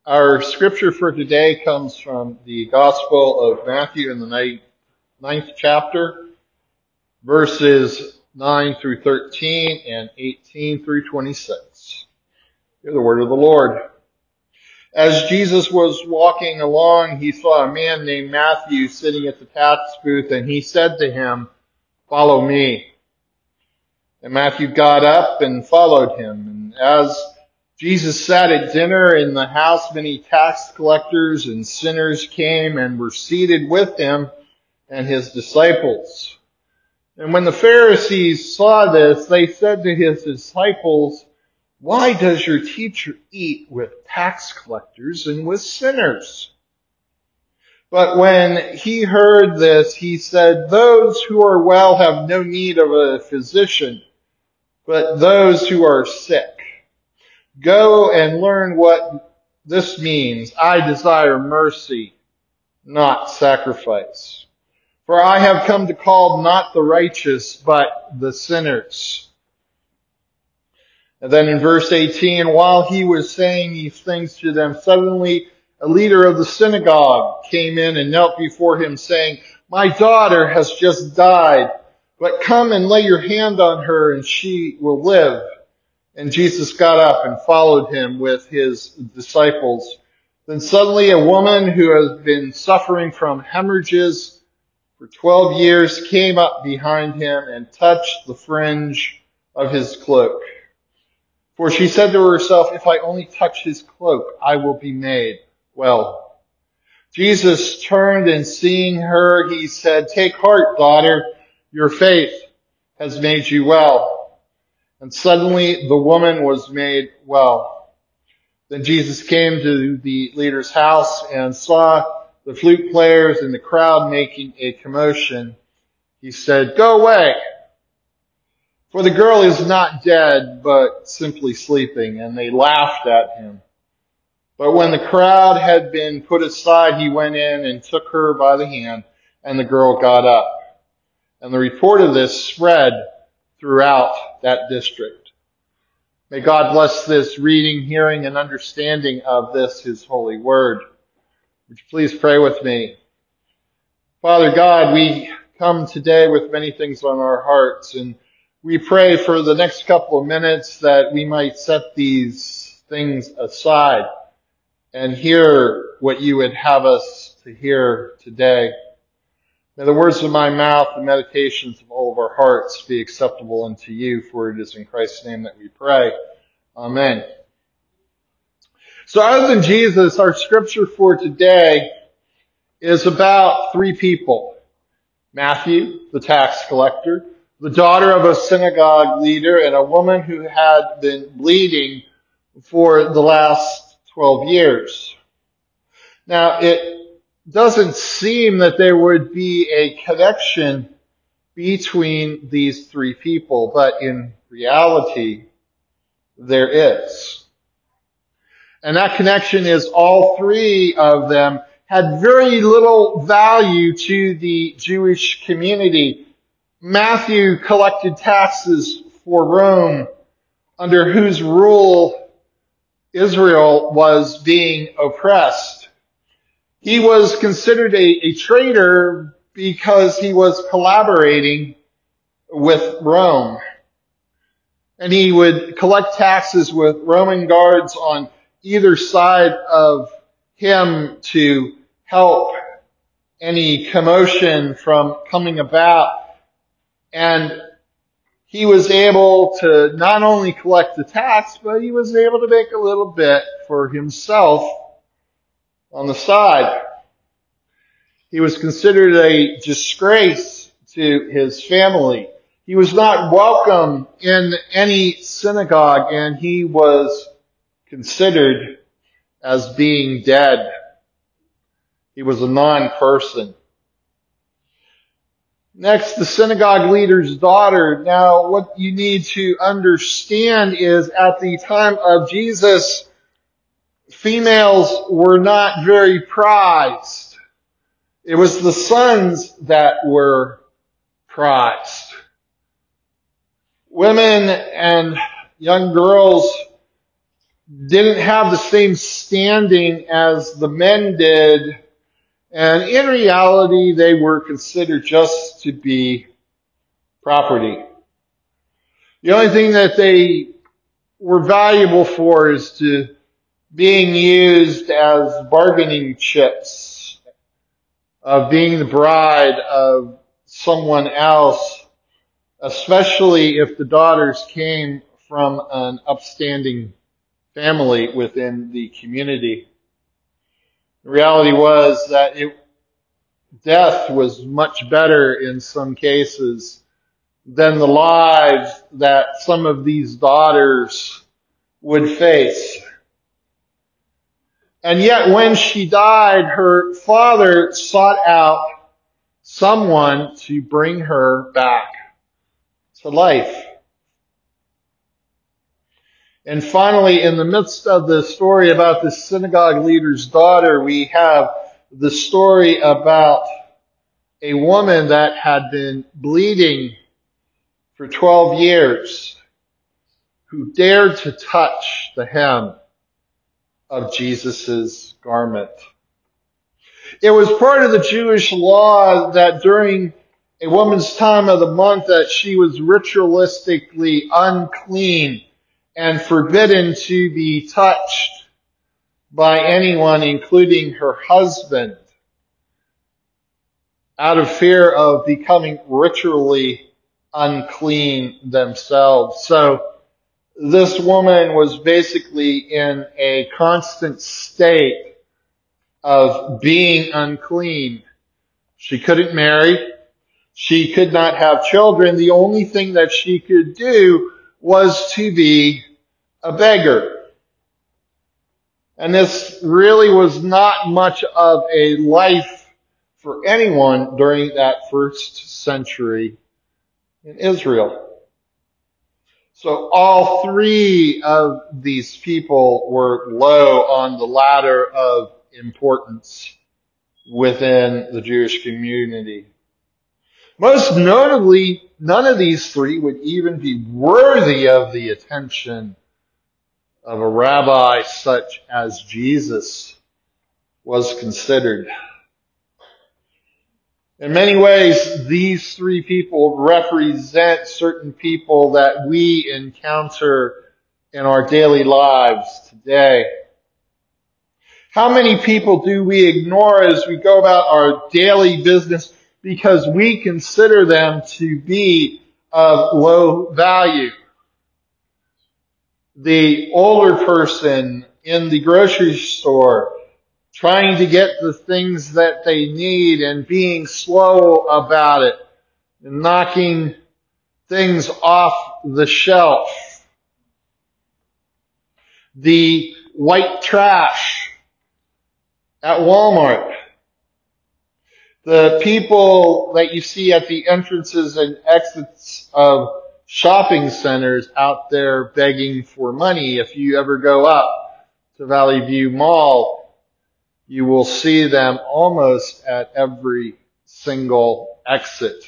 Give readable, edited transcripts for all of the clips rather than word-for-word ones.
Our scripture for today comes from the Gospel of Matthew in the ninth chapter, verses 9 through 13 and 18 through 26. Hear the word of the Lord. As Jesus was walking along, he saw a man named Matthew sitting at the tax booth, and he said to him, "Follow me." And Matthew got up and followed him. And as Jesus sat at dinner in the house, many tax collectors and sinners came and were seated with him and his disciples. And when the Pharisees saw this, they said to his disciples, "Why does your teacher eat with tax collectors and with sinners?" But when he heard this, he said, "Those who are well have no need of a physician, but those who are sick. Go and learn what this means. I desire mercy, not sacrifice. For I have come to call not the righteous, but the sinners." And then in verse 18, while he was saying these things to them, suddenly a leader of the synagogue came in and knelt before him, saying, "My daughter has just died, but come and lay your hand on her and she will live." And Jesus got up and followed him with his disciples. Then suddenly a woman who had been suffering from hemorrhages for 12 years came up behind him and touched the fringe of his cloak. For she said to herself, "If I only touch his cloak, I will be made well." Jesus turned and seeing her, he said, "Take heart, daughter, your faith has made you well." And suddenly the woman was made well. Then Jesus came to the leader's house and saw the flute players and the crowd making a commotion. He said, "Go away, for the girl is not dead, but simply sleeping." And they laughed at him. But when the crowd had been put aside, he went in and took her by the hand, and the girl got up. And the report of this spread throughout that district. May God bless this reading, hearing, and understanding of this, his holy word. Would you please pray with me? Father God, we come today with many things on our hearts, and we pray for the next couple of minutes that we might set these things aside and hear what you would have us to hear today. May the words of my mouth and meditations of all of our hearts be acceptable unto you, for it is in Christ's name that we pray. Amen. So other than Jesus, our scripture for today is about three people. Matthew, the tax collector, the daughter of a synagogue leader, and a woman who had been bleeding for the last 12 years. Now, it doesn't seem that there would be a connection between these three people, but in reality, there is. And that connection is all three of them had very little value to the Jewish community. Matthew collected taxes for Rome, under whose rule Israel was being oppressed. He was considered a traitor because he was collaborating with Rome. And he would collect taxes with Roman guards on either side of him to help any commotion from coming about. And he was able to not only collect the tax, but he was able to make a little bit for himself on the side. He was considered a disgrace to his family. He was not welcome in any synagogue, and he was considered as being dead. He was a non-person. Next, the synagogue leader's daughter. Now, what you need to understand is at the time of Jesus, females were not very prized. It was the sons that were prized. Women and young girls didn't have the same standing as the men did, and in reality, they were considered just to be property. The only thing that they were valuable for is to being used as bargaining chips, of being the bride of someone else, especially if the daughters came from an upstanding family within the community. The reality was that death was much better in some cases than the lives that some of these daughters would face. And yet when she died, her father sought out someone to bring her back to life. And finally, in the midst of the story about the synagogue leader's daughter, we have the story about a woman that had been bleeding for 12 years who dared to touch the hem of Jesus' garment. It was part of the Jewish law that during a woman's time of the month that she was ritualistically unclean and forbidden to be touched by anyone, including her husband, out of fear of becoming ritually unclean themselves. So this woman was basically in a constant state of being unclean. She couldn't marry. She could not have children. The only thing that she could do was to be a beggar. And this really was not much of a life for anyone during that first century in Israel. So all three of these people were low on the ladder of importance within the Jewish community. Most notably, none of these three would even be worthy of the attention of a rabbi such as Jesus was considered. In many ways, these three people represent certain people that we encounter in our daily lives today. How many people do we ignore as we go about our daily business because we consider them to be of low value? The older person in the grocery store trying to get the things that they need and being slow about it and knocking things off the shelf. The white trash at Walmart. The people that you see at the entrances and exits of shopping centers out there begging for money. If you ever go up to Valley View Mall, you will see them almost at every single exit.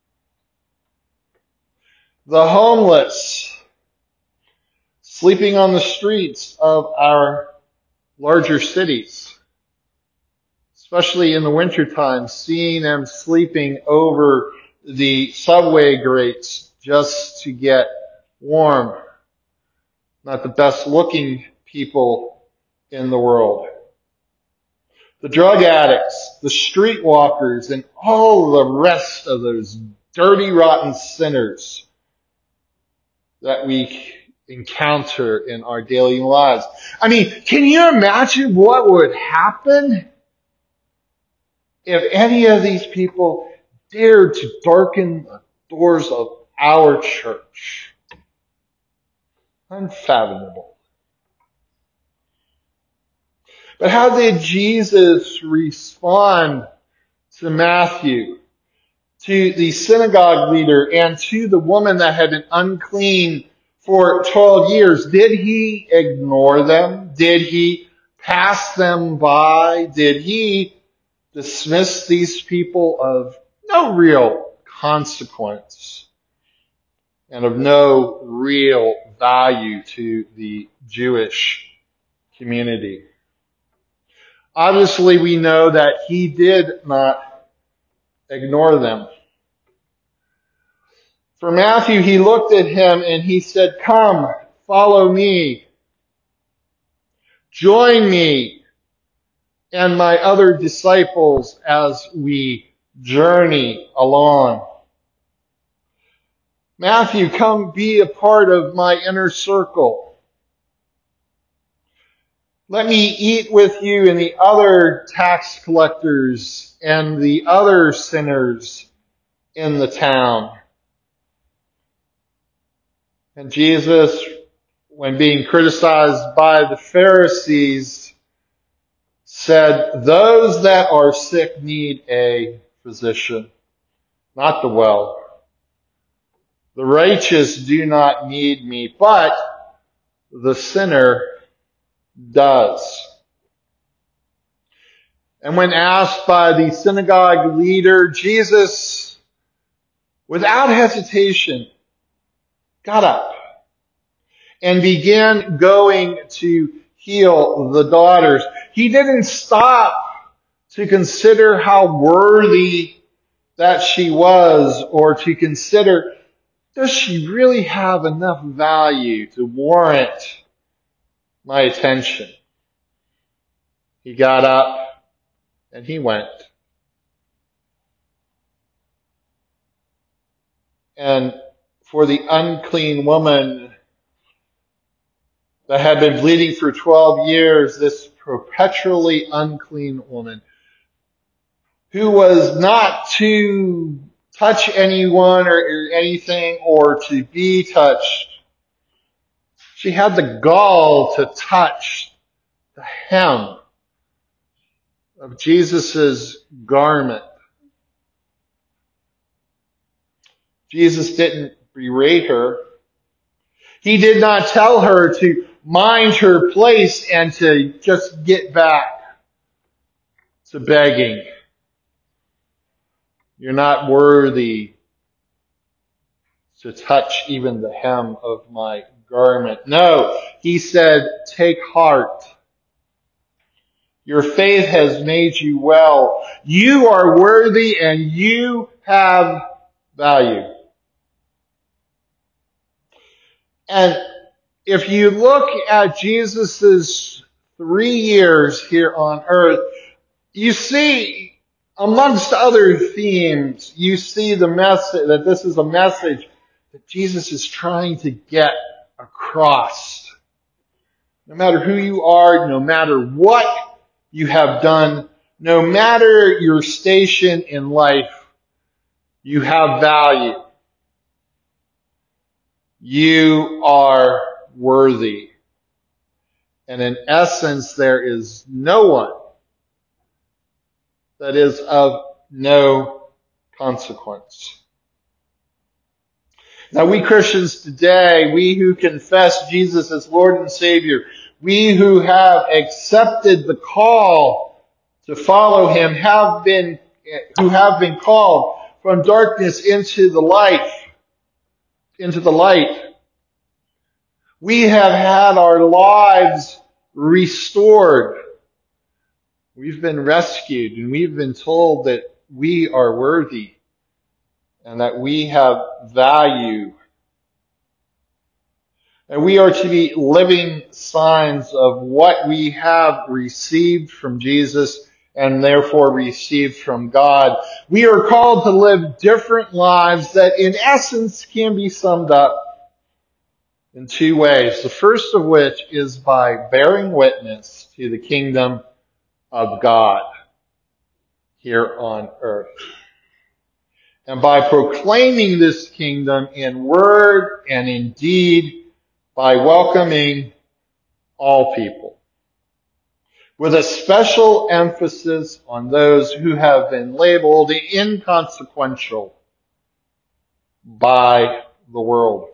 The homeless sleeping on the streets of our larger cities, especially in the wintertime, seeing them sleeping over the subway grates just to get warm. Not the best looking people in the world. The drug addicts, the streetwalkers, and all the rest of those dirty, rotten sinners that we encounter in our daily lives. I mean, can you imagine what would happen if any of these people dared to darken the doors of our church? Unfathomable. But how did Jesus respond to Matthew, to the synagogue leader, and to the woman that had been unclean for 12 years? Did he ignore them? Did he pass them by? Did he dismiss these people of no real consequence and of no real value to the Jewish community. Obviously, we know that he did not ignore them. For Matthew, he looked at him and he said, "Come, follow me. Join me and my other disciples as we journey along. Matthew, come be a part of my inner circle. Let me eat with you and the other tax collectors and the other sinners in the town." And Jesus, when being criticized by the Pharisees, said, "Those that are sick need a physician, not the well. The righteous do not need me, but the sinner does." And when asked by the synagogue leader, Jesus, without hesitation, got up and began going to heal the daughters. He didn't stop to consider how worthy that she was, or to consider, does she really have enough value to warrant my attention? He got up and he went. And for the unclean woman that had been bleeding for 12 years, this perpetually unclean woman, who was not to touch anyone or anything or to be touched, she had the gall to touch the hem of Jesus' garment. Jesus didn't berate her. He did not tell her to mind her place and to just get back to begging. You're not worthy to touch even the hem of my garment. No, he said, take heart. Your faith has made you well. You are worthy and you have value. And if you look at Jesus' 3 years here on earth, you see, amongst other themes, you see the message, that this is a message that Jesus is trying to get across. No matter who you are, no matter what you have done, no matter your station in life, you have value. You are worthy. And in essence, there is no one that is of no consequence. Now we Christians today, we who confess Jesus as Lord and Savior, we who have accepted the call to follow Him, who have been called from darkness into the light, we have had our lives restored. We've been rescued and we've been told that we are worthy and that we have value. And we are to be living signs of what we have received from Jesus and therefore received from God. We are called to live different lives that in essence can be summed up in 2 ways. The first of which is by bearing witness to the kingdom of God here on earth. And by proclaiming this kingdom in word and in deed, by welcoming all people, with a special emphasis on those who have been labeled inconsequential by the world.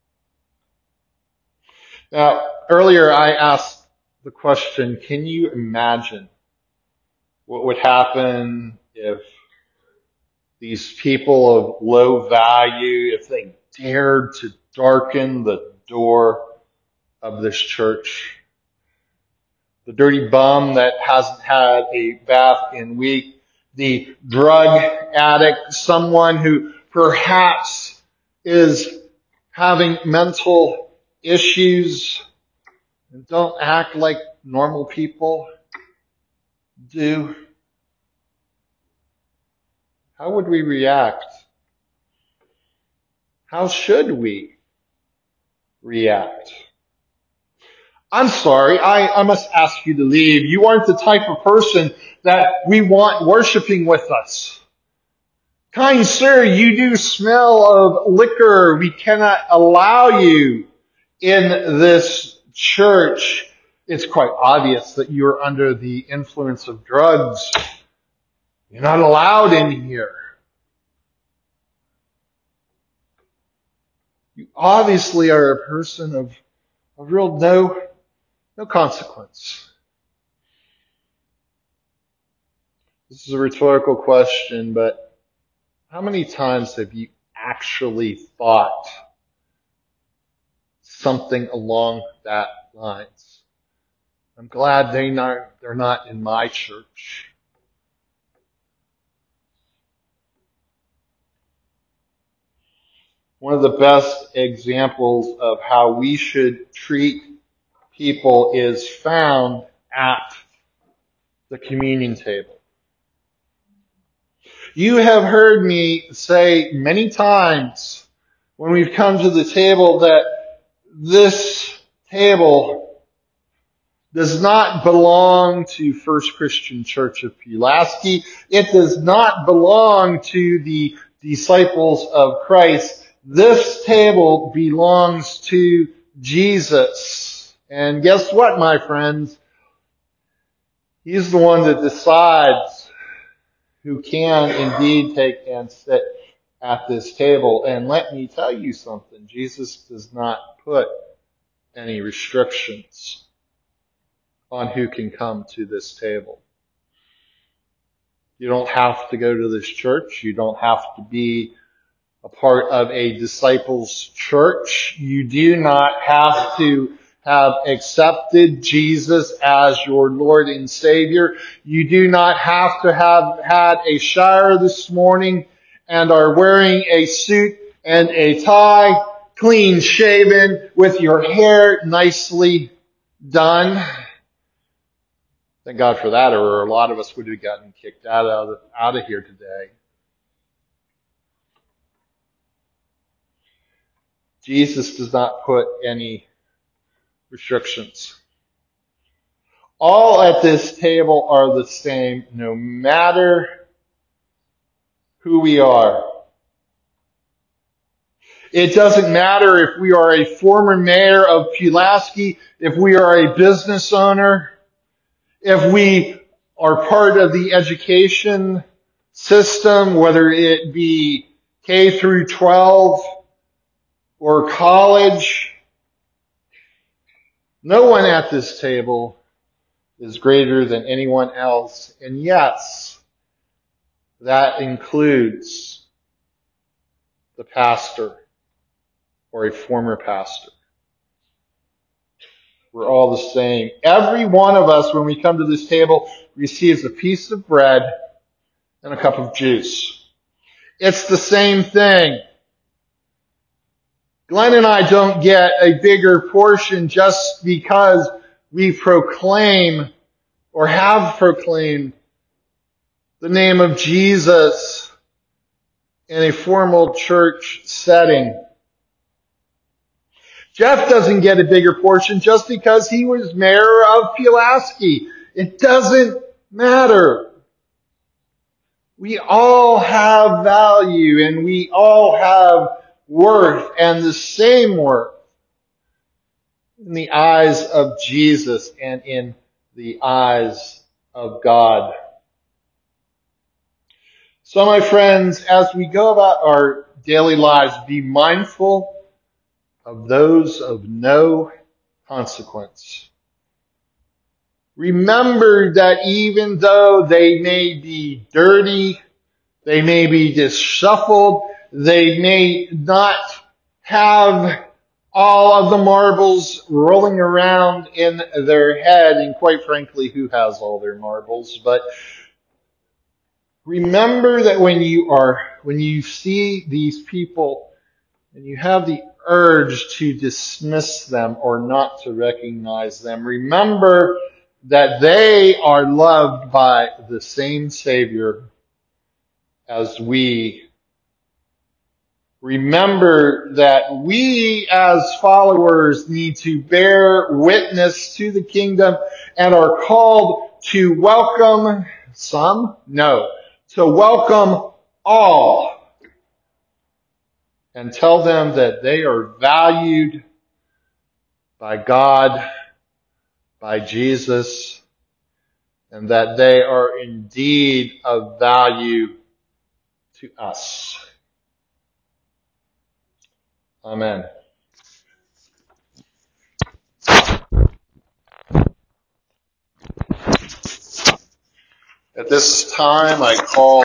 Now, earlier I asked the question, can you imagine what would happen if these people of low value, if they dared to darken the door of this church? the dirty bum that hasn't had a bath in weeks, the drug addict, someone who perhaps is having mental issues and don't act like normal people do. How would we react? How should we react? I'm sorry, I must ask you to leave. You aren't the type of person that we want worshiping with us. Kind sir, you do smell of liquor. We cannot allow you in this church. It's quite obvious that you're under the influence of drugs. You're not allowed in here. You obviously are a person of real no consequence. This is a rhetorical question, but how many times have you actually thought something along that lines? I'm glad they're not in my church. One of the best examples of how we should treat people is found at the communion table. You have heard me say many times when we've come to the table that this table does not belong to First Christian Church of Pulaski. It does not belong to the disciples of Christ. This table belongs to Jesus. And guess what, my friends? He's the one that decides who can indeed take and sit at this table. And let me tell you something. Jesus does not put any restrictions on who can come to this table. You don't have to go to this church. You don't have to be a part of a disciples' church. You do not have to have accepted Jesus as your Lord and Savior. You do not have to have had a shower this morning and are wearing a suit and a tie, clean shaven, with your hair nicely done. Thank God for that, or a lot of us would have gotten kicked out of here today. Jesus does not put any restrictions. All at this table are the same, no matter who we are. It doesn't matter if we are a former mayor of Pulaski, if we are a business owner, if we are part of the education system, whether it be K through 12 or college. No one at this table is greater than anyone else. And yes, that includes the pastor or a former pastor. We're all the same. Every one of us, when we come to this table, receives a piece of bread and a cup of juice. It's the same thing. Glenn and I don't get a bigger portion just because we proclaim or have proclaimed the name of Jesus in a formal church setting. Jeff doesn't get a bigger portion just because he was mayor of Pulaski. It doesn't matter. We all have value and we all have worth, and the same worth in the eyes of Jesus and in the eyes of God. So my friends, as we go about our daily lives, be mindful of those of no consequence. Remember that even though they may be dirty, they may be disshuffled, they may not have all of the marbles rolling around in their head, and quite frankly, who has all their marbles? But remember that when you see these people and you have the urge to dismiss them or not to recognize them, remember that they are loved by the same Savior as we. Remember that we as followers need to bear witness to the kingdom and are called to welcome some? No. To welcome all and tell them that they are valued by God, by Jesus, and that they are indeed of value to us. Amen. At this time, I call